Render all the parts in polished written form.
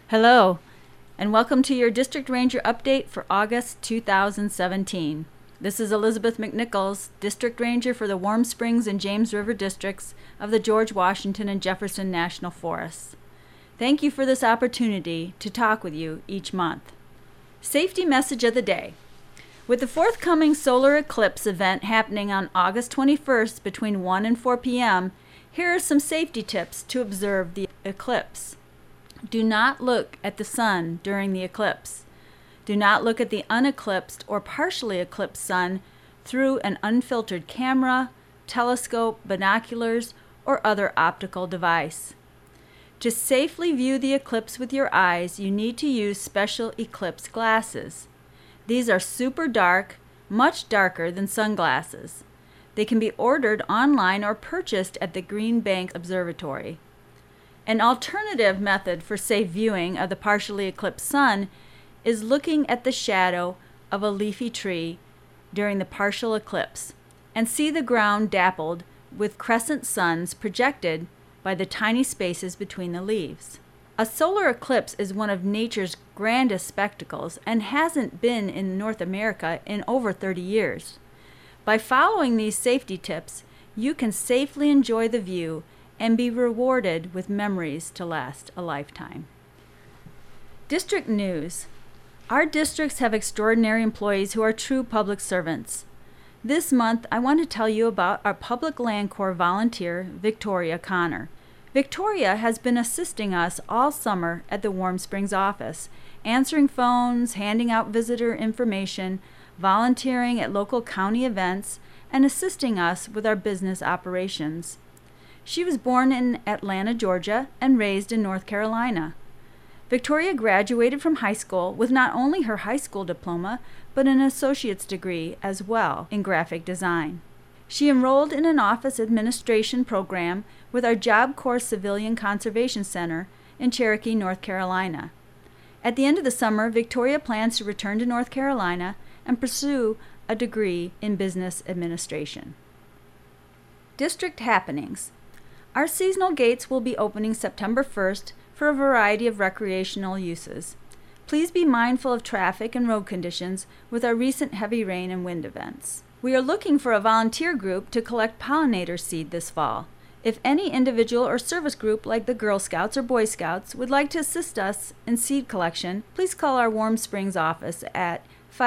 Hello, and welcome to your District Ranger update for August 2017. This is Elizabeth McNichols, District Ranger for the Warm Springs and James River districts of the George Washington and Jefferson National Forests. Thank you for this opportunity to talk with you each month. Safety message of the day. With the forthcoming solar eclipse event happening on August 21st between 1 and 4 p.m., here are some safety tips to observe the eclipse. Do not look at the sun during the eclipse. Do not look at the uneclipsed or partially eclipsed sun through an unfiltered camera, telescope, binoculars, or other optical device. To safely view the eclipse with your eyes, you need to use special eclipse glasses. These are super dark, much darker than sunglasses. They can be ordered online or purchased at the Green Bank Observatory. An alternative method for safe viewing of the partially eclipsed sun is looking at the shadow of a leafy tree during the partial eclipse and see the ground dappled with crescent suns projected by the tiny spaces between the leaves. A solar eclipse is one of nature's grandest spectacles and hasn't been in North America in over 30 years. By following these safety tips, you can safely enjoy the view and be rewarded with memories to last a lifetime. District news. Our districts have extraordinary employees who are true public servants. This month, I want to tell you about our Public Land Corps volunteer, Victoria Connor. Victoria has been assisting us all summer at the Warm Springs office, answering phones, handing out visitor information, volunteering at local county events, and assisting us with our business operations. She was born in Atlanta, Georgia, and raised in North Carolina. Victoria graduated from high school with not only her high school diploma, but an associate's degree as well in graphic design. She enrolled in an office administration program with our Job Corps Civilian Conservation Center in Cherokee, North Carolina. At the end of the summer, Victoria plans to return to North Carolina and pursue a degree in business administration. District happenings. Our seasonal gates will be opening September 1st for a variety of recreational uses. Please be mindful of traffic and road conditions with our recent heavy rain and wind events. We are looking for a volunteer group to collect pollinator seed this fall. If any individual or service group like the Girl Scouts or Boy Scouts would like to assist us in seed collection, please call our Warm Springs office at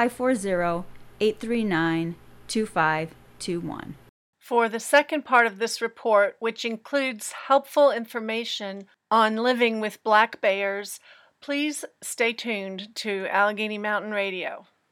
540-839-2521. For the second part of this report, which includes helpful information on living with black bears, please stay tuned to Allegheny Mountain Radio.